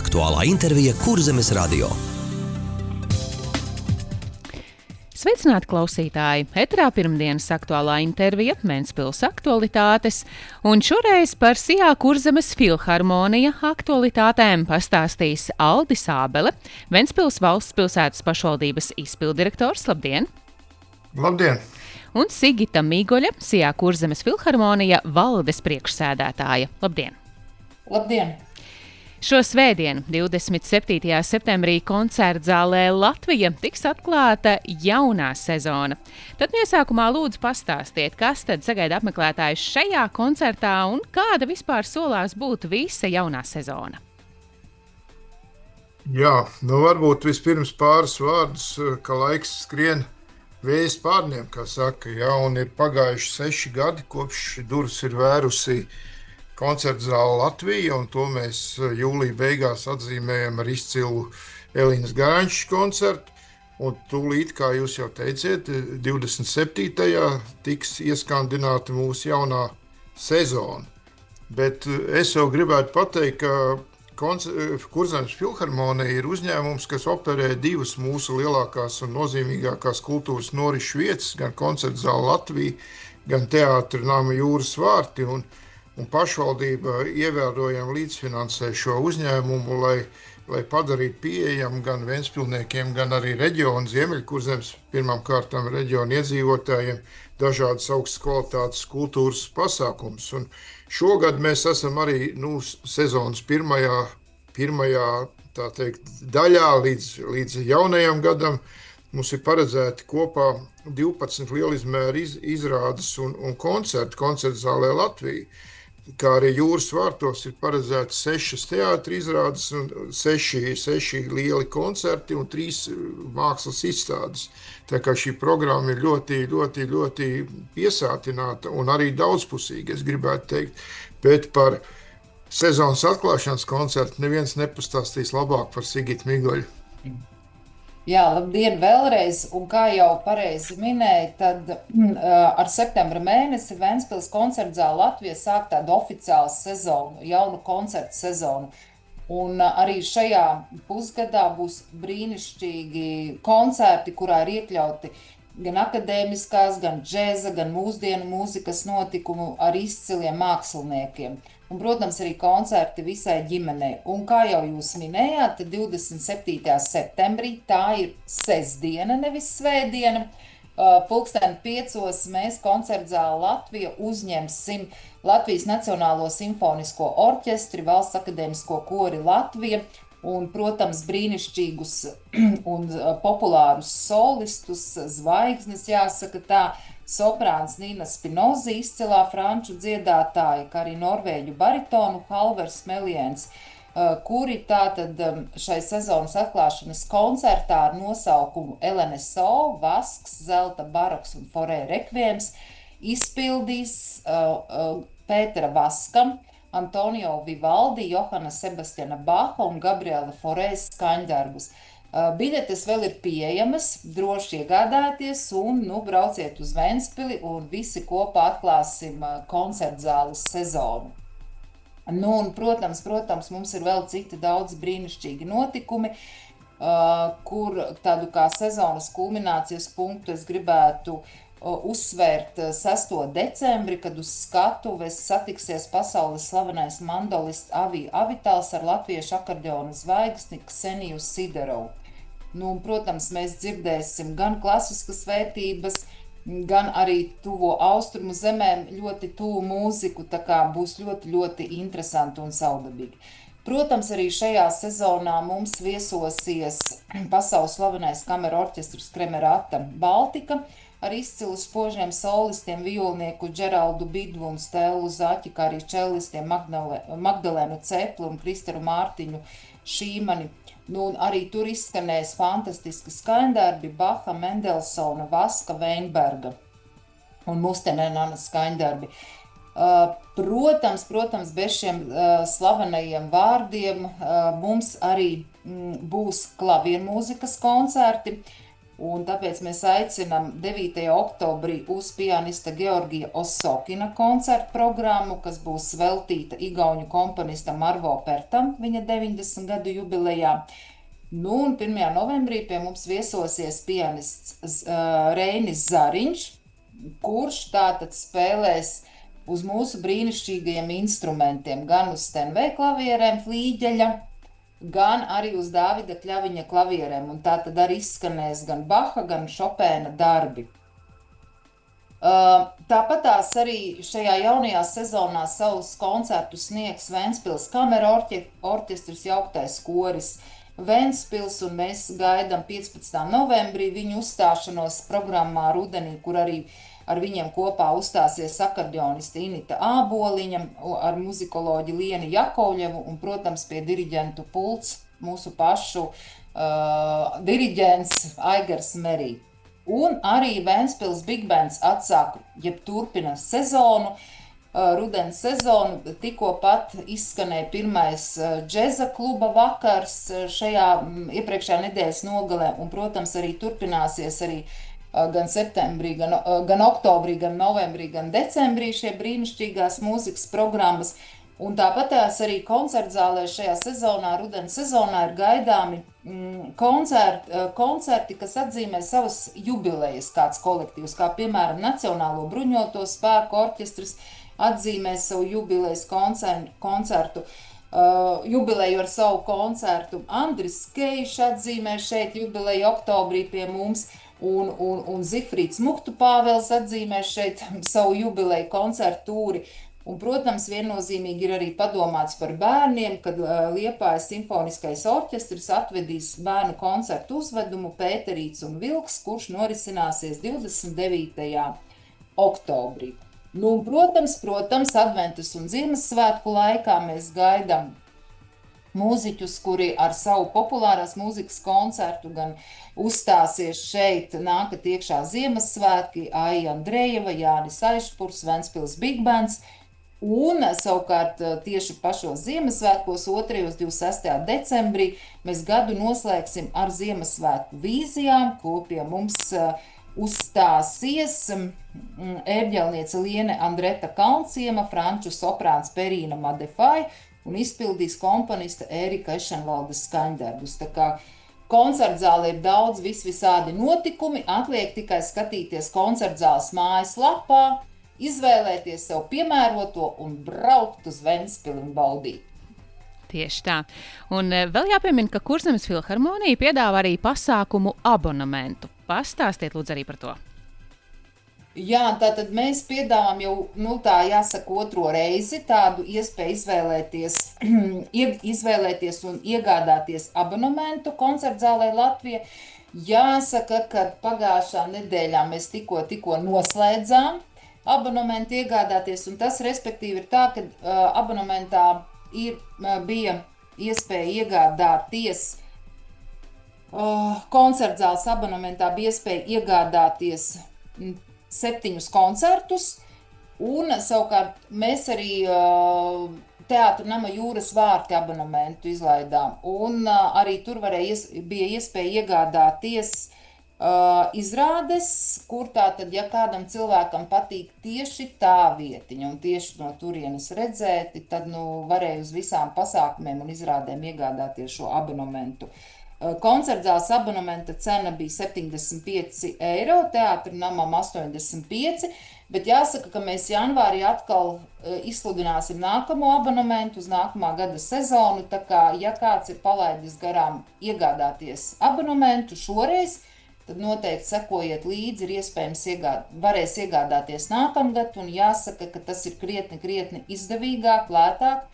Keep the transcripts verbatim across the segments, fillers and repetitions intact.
Aktuālā intervija Kurzemes radio. Sveicināti klausītāji! Eterā pirmdienas aktuālā intervija Ventspils aktualitātes, un šoreiz par Sijā Kurzemes filharmonija aktualitātēm pastāstīs Aldis Ābele, Ventspils valsts pilsētas pašvaldības izpildirektors. Labdien! Labdien! Un Sigita Mīgoļa, Sijā Kurzemes filharmonija valdes priekšsēdētāja. Labdien! Labdien! Šo svētdienu, divdesmit septītajā septembrī, koncertzālē Latvija tiks atklāta jaunā sezona. Tad iesākumā lūdzu pastāstiet, kas tad sagaida apmeklētājus šajā koncertā un kāda vispār solās būt visa jaunā sezona. Jā, nu varbūt vispirms pāris vārdus, ka laiks skrien vējas pārniem, kā saka, jā, un ir pagājuši seši gadi, kopš durvis ir vērusi koncertzāle Latvija, un to mēs jūlija beigās atzīmējam ar izcilu Elīnas Garančs koncertu. Un tūlīt, kā jūs jau teiciet, divdesmit septītajā tiks ieskandināta mūsu jaunā sezona. Bet es jau gribētu pateikt, ka Kurzemes filharmonija ir uzņēmums, kas operē divas mūsu lielākās un nozīmīgākās kultūras norišu vietas, gan koncertzāle Latvija, gan teātra nama Jūras vārti. Un Un pašvaldība ievērojami līdzfinansē šo uzņēmumu, lai, lai padarītu pieejamu gan ventspilniekiem, gan arī reģionu Ziemeļkurzemes, pirmām kārtām reģionu iedzīvotājiem, dažādas augstas kvalitātes kultūras pasākumus. Un šogad mēs esam arī nu, sezonas pirmajā, pirmajā tā teikt, daļā līdz, līdz jaunajam gadam. Mums ir paredzēti kopā divpadsmit lielizmēra iz, izrādes un, un koncerti koncertzālē Latvija. Kā arī Jūras vārtos ir paredzēti sešas teātra izrādes, un seši, seši lieli koncerti un trīs mākslas izstādes. Tā kā šī programma ir ļoti, ļoti, ļoti piesātināta un arī daudzpusīga, es gribētu teikt. Bet par sezonas atklāšanas koncertu neviens nepastāstīs labāk par Sigitu Mīgoļu. Jā, labdien vēlreiz, un kā jau pareizi minēja, tad uh, ar septembra mēnesi Ventspils koncertzāle Latvija sāk tādu oficiālu sezonu, jaunu koncertu sezonu. Un uh, arī šajā pusgadā būs brīnišķīgi koncerti, kurā ir iekļauti gan akadēmiskās, gan džēza, gan mūsdienu mūzikas notikumu ar izciliem māksliniekiem. Un, protams, arī koncerti visai ģimenei. Un kā jau jūs minējāt, divdesmit septītajā septembrī, tā ir sestdiena, nevis svētdiena. Pulksteni piecos mēs koncertzāle Latvija uzņemsim Latvijas Nacionālo simfonisko orķestri, Valsts akadēmisko kori Latvija un, protams, brīnišķīgus un populārus solistus, zvaigznes, jāsaka tā, soprāns Nina Spinoza, izcilā franču dziedātāja, kā arī norvēģu baritonu Halvers Meliens, kuri tātad šai sezonas atklāšanas koncertā ar nosaukumu L N S O, Vasks, Zelta baroks un Forē rekviems izpildīs uh, uh, Pētera Vaskam, Antonio Vivaldi, Johana Sebastiana Baha un Gabriela Forēs skaņdarbus. Biļetes vēl ir pieejamas, droši iegādāties un nu, brauciet uz Ventspili un visi kopā atklāsim koncertzāles sezonu. Nu, un, protams, protams, mums ir vēl citi daudz brīnišķīgi notikumi, uh, kur tādu kā sezonas kulminācijas punktu es gribētu uh, uzsvērt sesto decembri, kad uz skatuves satiksies pasaules slavenais mandolists Avi Avitāls ar latviešu akordeona zvaigzni Kseniju Siderovu. Nu, un, protams, mēs dzirdēsim gan klasiskas vērtības, gan arī tuvo austrumu zemēm ļoti tuvu mūziku, tā kā būs ļoti, ļoti interesanti un saudabīgi. Protams, arī šajā sezonā mums viesosies pasaules slavenais kameru orķestris Kremerata Baltika ar izcilu spožiem solistiem violnieku Džeraldu Bidvu un Stēlu Zaķi, kā arī čellistiem Magdalēnu Cepli un Kristeru Mārtiņu Šīmani. Nu, arī tur izskanēs fantastiski skaņdarbi Baha, Mendelsona, Vaska, Veinberga un Mustenenana skaņdarbi. Uh, protams, protams, bez šiem uh, slavenajiem vārdiem uh, mums arī mm, būs klaviermūzikas koncerti. Un tāpēc mēs aicinām devītajā oktobrī uz pianista Georgija Osokina koncertu programmu, kas būs veltīta igauņu komponistam Arvo Pertam viņa deviņdesmit gadu jubilejā. Nu, un pirmajā novembrī pie mums viesosies pianists uh, Reinis Zariņš, kurš tātad spēlēs uz mūsu brīnišķīgajiem instrumentiem, gan uz Steinway klavierēm, flīģeļa, gan arī uz Dāvida Kļaviņa klavierēm, un tā tad arī izskanēs gan Baha, gan Šopēna darbi. Uh, tāpat tās arī šajā jaunajā sezonā savus koncertus sniegs Ventspils kamera orķe, orķestris jauktais koris Ventspils, un mēs gaidām piecpadsmitā novembrī viņu uzstāšanos programmā rudenī, kur arī ar viņiem kopā uzstāsies akordeoniste Inita Āboliņa, ar muzikoloģi Lieni Jakovļevu un, protams, pie diriģentu pults mūsu pašu uh, diriģents Aigars Merī. Un arī Ventspils Big Bands atsāk, jeb turpina sezonu, uh, rudens sezonu. Tikko pat izskanēja pirmais uh, džeza kluba vakars šajā um, iepriekšējā nedēļas nogalē, un, protams, arī turpināsies arī gan septembrī, gan, gan oktobrī, gan novembrī, gan decembrī šie brīnišķīgās mūzikas programmas. Un tāpat tās arī koncertzālē šajā sezonā, rudens sezonā, ir gaidāmi mm, koncerti, koncerti, kas atzīmē savas jubilejas kāds kolektīvs, kā piemēram Nacionālo bruņoto spēku orķestris atzīmē savu jubilejas koncertu, koncertu uh, jubileju ar savu koncertu. Andris Keišs atzīmē šeit jubileju oktobrī pie mums. Un, un, un Zifrīds Muhtu Pāvels atzīmē šeit savu jubileju koncertu tūri. Un, protams, viennozīmīgi ir arī padomāts par bērniem, kad uh, Liepājas simfoniskais orķestris atvedīs bērnu koncertu uzvedumu Pēterīts un Vilks, kurš norisināsies divdesmit devītajā oktobrī. Nu, un, protams, protams, adventas un Ziemassvētku laikā mēs gaidām mūziķus, kuri ar savu populārās mūzikas koncertu gan uzstāsies šeit, nākat iekšā Ziemassvētki, Aija Andrejeva, Jānis Aišpurs, Ventspils Big Bands, un savukārt tieši pašos Ziemassvētkos, otrajos divdesmit sestajā decembrī, mēs gadu noslēgsim ar Ziemassvētku vīzijām, ko pie mums uzstāsies ērģelniece Liene Andreta Kalnciema, franču soprāns Perīna Madefai, un izpildīs komponista Ērika Ešenvaldes skaņdarbus. Tā kā koncertzāle ir daudz visvisādi notikumi, atliek tikai skatīties koncertzāles mājaslapā, izvēlēties sev piemēroto un braukt uz Ventspili un baudīt. Tieši tā. Un vēl jāpiemina, ka Kurzemes filharmonija piedāvā arī pasākumu abonementu. Pastāstiet lūdzu arī par to. Jā, tātad mēs piedāvājam jau, nu tā jāsaka, otro reizi tādu iespēju izvēlēties, izvēlēties un iegādāties abonementu koncertzālē Latvija. Jāsaka, ka pagājušā nedēļā mēs tikko, tikko noslēdzām abonementu iegādāties, un tas respektīvi ir tā, ka uh, abonementā ir, uh, bija iespēja iegādāties, uh, koncertzāles abonementā bija iespēja iegādāties m, septiņus koncertus, un savukārt mēs arī uh, Teātra nama Jūras vārti abonementu izlaidām, un uh, arī tur varēja, ies, bija iespēja iegādāties uh, izrādes, kur tātad, ja kādam cilvēkam patīk tieši tā vietiņa un tieši no turienes redzēti, tad nu, varēja uz visām pasākumiem un izrādēm iegādāties šo abonementu. Koncertzāles abonementa cena bija septiņdesmit pieci eiro, Teātra namam astoņdesmit pieci, bet jāsaka, ka mēs janvārī atkal izsludināsim nākamo abonementu uz nākamā gada sezonu, tā kā, ja kāds ir palaidis garām iegādāties abonementu šoreiz, tad noteikti sekojiet līdzi, ir iespējams iegād, varēs iegādāties nākamgad, un jāsaka, ka tas ir krietni, krietni izdevīgāk, lētāk,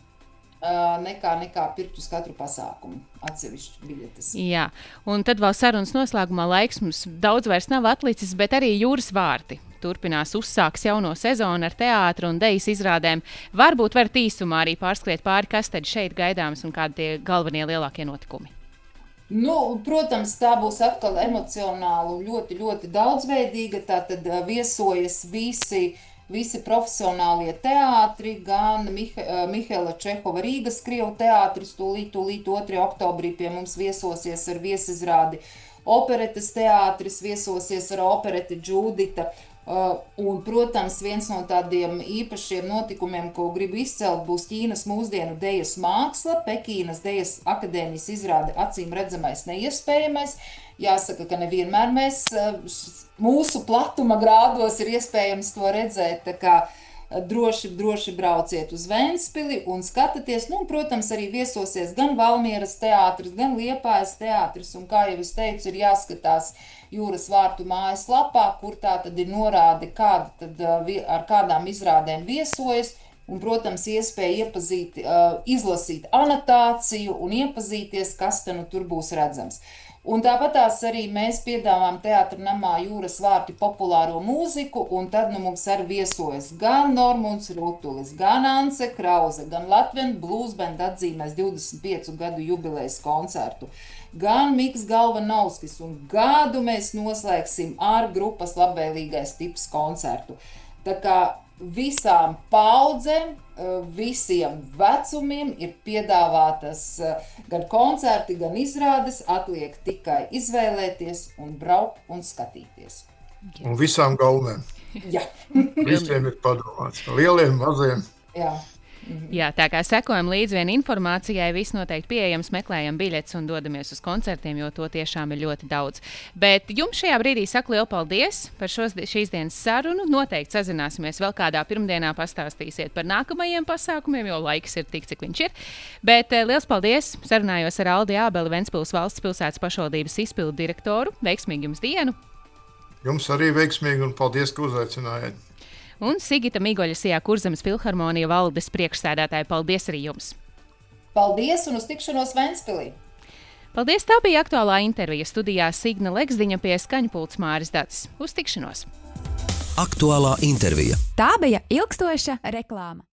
nekā, nekā pirkt uz katru pasākumu atsevišķu biļetes. Jā, un tad vēl sarunas noslēgumā laiks mums daudz vairs nav atlicis, bet arī Jūras vārti turpinās uzsāks jauno sezonu ar teātru un dejas izrādēm. Varbūt varat īsumā arī pārskriet pāri, kas tad šeit gaidāms un kādi tie galvenie lielākie notikumi. Nu, protams, tā būs atkal emocionāli un ļoti, ļoti daudzveidīga, tātad viesojas visi Visi profesionālie teātri, gan Miha, Mihaila Čehova Rīgas Krievu teātris, tūlīt, tūlīt otrajā oktobrī pie mums viesosies ar viesizrādi operetes teātris viesosies ar opereti Džūdita. Uh, un, protams, viens no tādiem īpašiem notikumiem, ko gribu izcelt, būs Ķīnas mūsdienu dejas māksla, Pekīnas dejas akadēmijas izrāde acīm redzamais neiespējamais. Jāsaka, ka nevienmēr mēs, mūsu platuma grādos ir iespējams to redzēt, tā kā droši, droši brauciet uz Ventspili un skatieties. Nu, un, protams, arī viesosies gan Valmieras teātris, gan Liepājas teātris, un, kā jau es teicu, ir jāskatās Jūras vārtu mājaslapā, kur tā tad ir norāde, kāda tad ar kādām izrādēm viesojas, un, protams, iespēja iepazīt, izlasīt anotāciju un iepazīties, kas te nu tur būs redzams. Un tāpatās arī mēs piedāvājam Teātra namā Jūras vārti populāro mūziku, un tad nu mums arī viesojas gan Normunds Rutulis, gan Ance Krause, gan Latvian Blues Band atzīmēs divdesmit piecu gadu jubilejas koncertu, gan Miks Galvanovskis, un gadu mēs noslēgsim ar grupas Labvēlīgais tips koncertu. Tā kā visām paudzēm, visiem vecumiem ir piedāvātas gan koncerti, gan izrādes, atliek tikai izvēlēties un braukt un skatīties. Un visām galvenēm. Jā. Visiem ir padomāts, lieliem, maziem. Jā. Jā, tā kā sekojam līdz vien informācijai, viss noteikti pieejams, meklējam biļetes un dodamies uz koncertiem, jo to tiešām ir ļoti daudz. Bet jums šajā brīdī saku lielu paldies par šos, šīs dienas sarunu. Noteikti sazināsimies vēl kādā pirmdienā, pastāstīsiet par nākamajiem pasākumiem, jo laiks ir tik, cik viņš ir. Bet liels paldies! Sarunājos ar Aldi Ābeli, Ventspils valsts pilsētas pašvaldības izpildu direktoru. Veiksmīgi jums dienu! Jums arī veiksmīgi un paldies, ka uzaicinājāt! Un Sigita Migoļa Sijā Kurzemes filharmonija valdes priekšsēdētāja. Paldies arī jums! Paldies un uz tikšanos Ventspilī! Paldies, tā bija aktuālā intervija. Studijā Signa Leksdiņa, pie skaņpults Māris Dacis. Uz tikšanos! Aktuālā intervija. Tā bija ilgstoša reklāma.